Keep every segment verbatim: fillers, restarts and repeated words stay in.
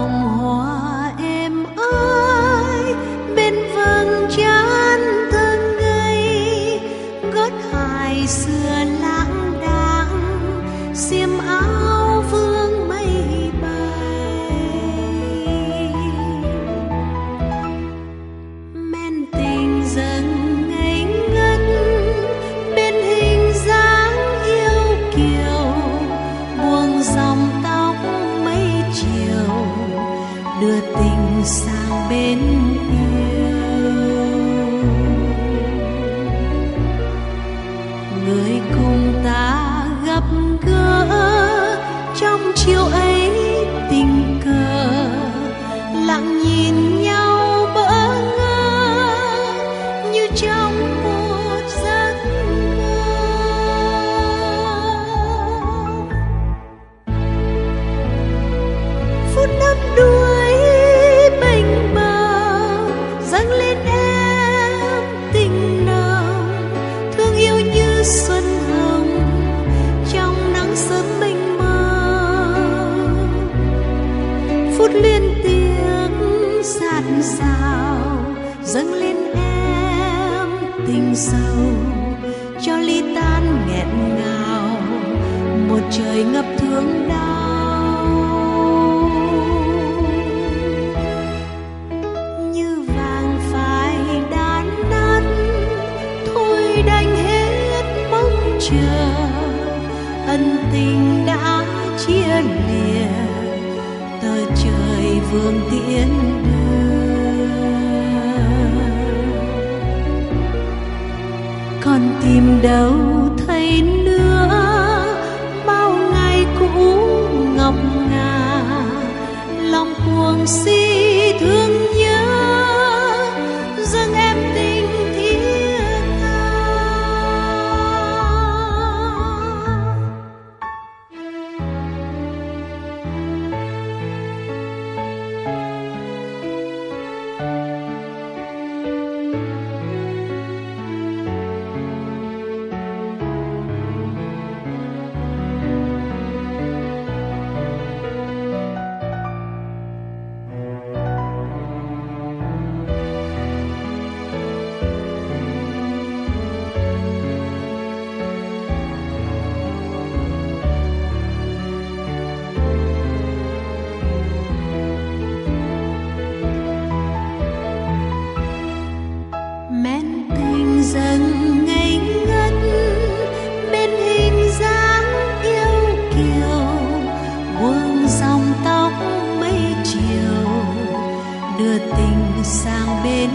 vòng hoa êm ơi bên vầng trán thơ ngây, gót hài xưa lãng đãng xiêm áo vương mây bay. Men tình dâng ngây ngất bên hình dáng yêu kiều, buông dòng tóc mây chiều đưa tình sang bên yêu. Người cùng ta gặp gỡ trong chiều ấy tình cờ, lặng nhìn nhau bỡ ngỡ như trong một giấc mơ. Phút đắm đuối bềnh bồng dâng lên em tình nồng, thương yêu như xuân hồng trong nắng sớm mênh mông. Phút liên tiếng sát sao dâng lên em tình sâu, cho ly tan nghẹn ngào một trời ngập thương đau. Như vàng phai đan nát thôi đành hết mong chờ, ân tình đã chia lìa tờ trời vương tiễn đưa. Còn tìm đâu thấy nữa bao ngày cũ ngọc ngà, lòng cuồng si thương nhớ dâng em tình thiết tha. Men tình dâng ngây ngất bên hình dáng yêu kiều, buông dòng tóc mây chiều đưa tình sang bên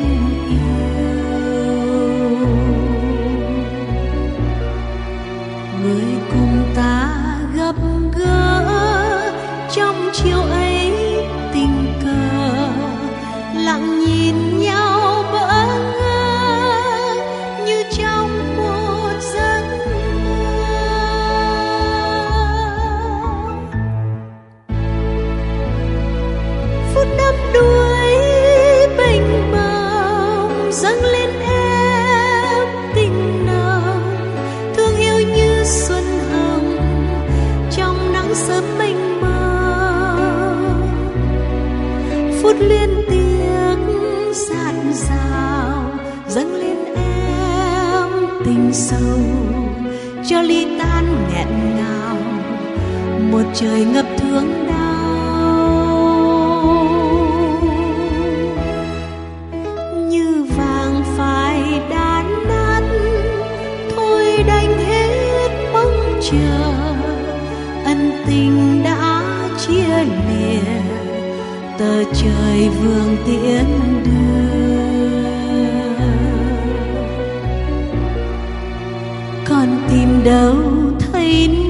yêu. Người cùng ta gặp gỡ trong chiều ấy tình cờ, lặng nhìn nhau bỡ ngỡ như trong một giấc mơ. Phút đắm đuối bềnh bồng dâng lên em tình nồng, thương yêu như xuân hồng trong nắng sớm mênh mông. Phút liên tiếc sát sao dâng lên em tình sâu, cho ly tan nghẹn ngào một trời ngập thương đau. Như vàng phai đan nát thôi đành hết mong chờ, ân tình đã chia lìa tờ trời vương tiễn đưa. Còn tìm đâu thấy